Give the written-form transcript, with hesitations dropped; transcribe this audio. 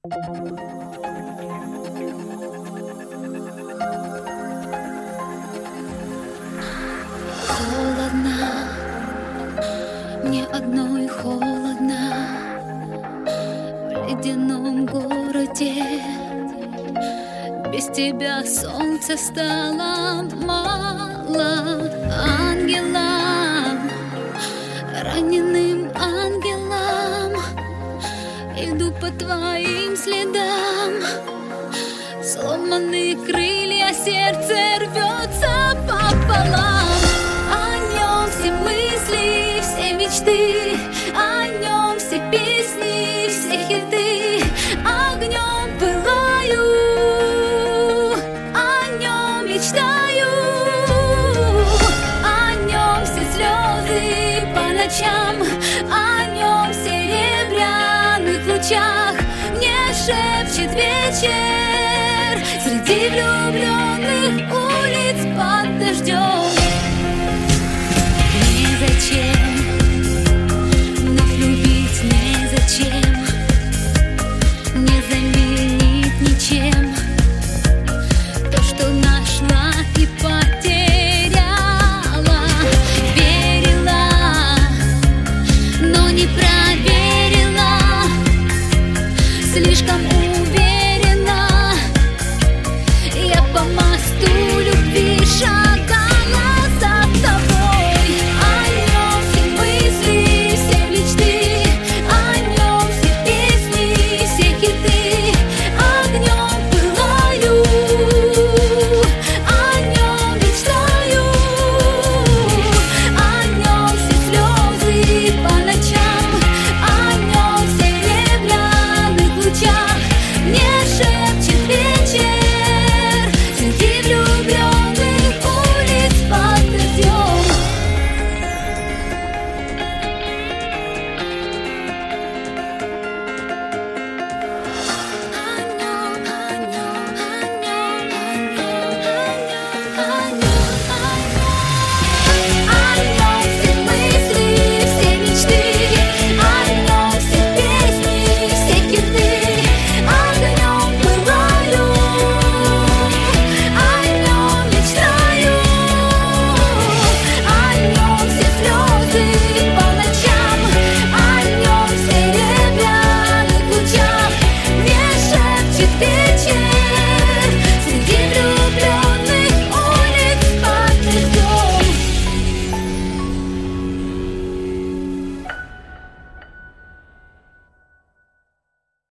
Холодно, мне одной холодно в ледяном городе. Без тебя солнце стало мало. Ангелам, раненым ангелам, иду по твоим следам. Сломанные крылья, сердце рвется пополам. О нем все мысли, все мечты, о нем все песни, все хиты. Огнем пылаю, о нем мечтаю, о нем все слезы по ночам, о нем в серебряных лучах мне шепчет вечер среди влюбленных улиц под дождем. Незачем вновь любить, незачем, не заменить ничем то, что нашла и потеряла. Верила, но не проверила, слишком